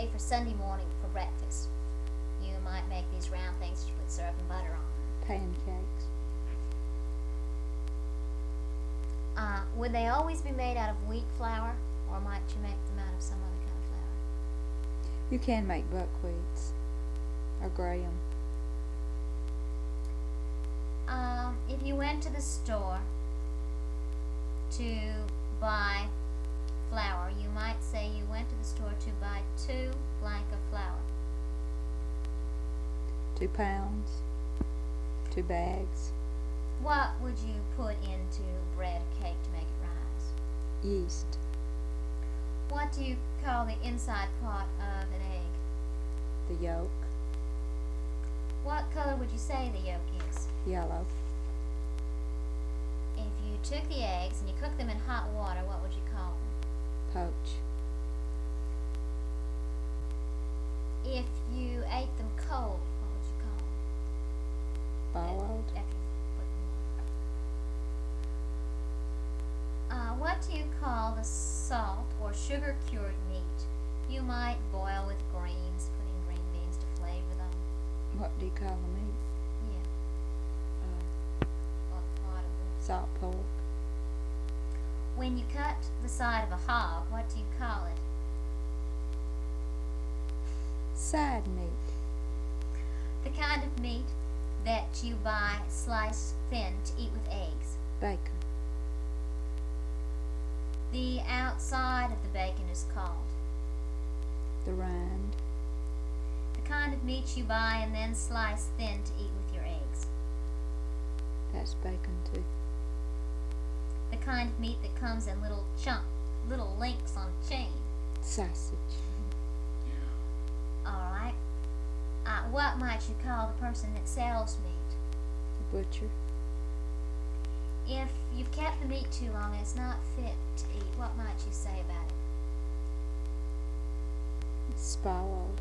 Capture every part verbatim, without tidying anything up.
say for Sunday morning for breakfast, you might make these round things that you put syrup and butter on. Pancakes. Uh, would they always be made out of wheat flour, or might you make them out of some other kind of flour? You can make buckwheats or graham. Um, if you went to the store to buy flour, you might say you went to the store to buy two blank of flour. Two pounds. Two bags. What would you put into bread or cake to make it rise? Yeast. What do you call the inside part of an egg? The yolk. What color would you say the yolk is? Yellow. If you took the eggs and you cooked them in hot water, what would you call them? Poach. If you ate them cold, what would you call them? Boiled. After you put them on. Uh, what do you call the salt or sugar cured meat you might boil with greens, putting green beans to flavor them? What do you call the meat? Yeah. Uh, What part of the salt pork. When you cut the side of a hog, what do you call it? Side meat. The kind of meat that you buy sliced thin to eat with eggs. Bacon. The outside of the bacon is called. The rind. The kind of meat you buy and then slice thin to eat with your eggs. That's bacon too. The kind of meat that comes in little chunk, little links on a chain. Sausage. All right. Uh, what might you call the person that sells meat? The butcher. If you've kept the meat too long and it's not fit to eat, what might you say about it? Spoiled.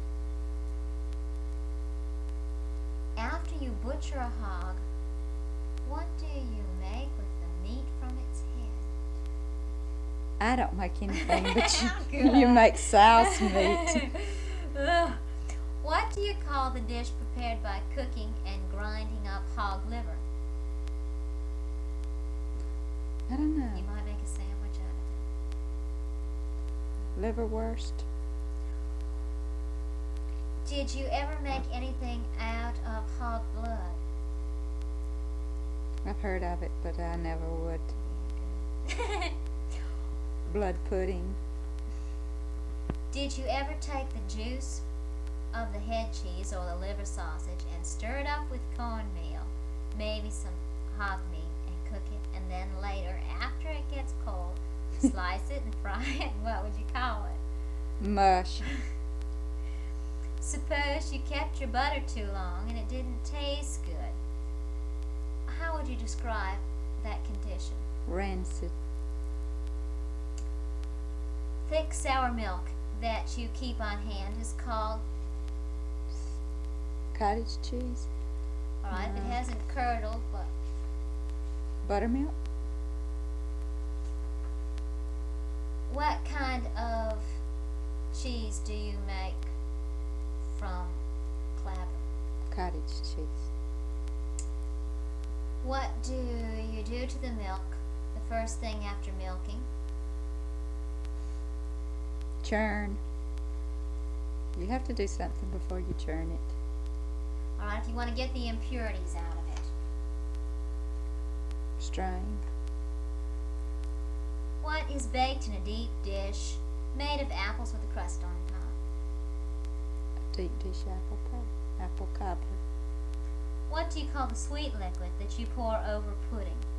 After you butcher a hog, what do you make with the meat from its head? I don't make anything, but you, Good. you make souse meat. Ugh. What do you call the dish prepared by cooking and grinding up hog liver? I don't know. You might make a sandwich out of Liverwurst. it. Did you ever make anything out of hog blood? I've heard of it, but I never would. Blood pudding. Did you ever take the juice of the head cheese or the liver sausage and stir it up with cornmeal, maybe some hog meat, and cook it, and then later, after it gets cold, slice it and fry it? What would you call it? Mush. Suppose you kept your butter too long and it didn't taste good. How would you describe that condition? Rancid. Thick sour milk that you keep on hand is called, Cottage cheese. alright, if it No. hasn't curdled, but Buttermilk. what kind of cheese do you make from clabber? Cottage cheese. What do you do to the milk the first thing after milking? Churn. You have to do something before you churn it. Alright, if you want to get the impurities out of it. Strain. What is baked in a deep dish made of apples with a crust on top? Deep dish apple pie. Apple cobbler. What do you call the sweet liquid that you pour over pudding?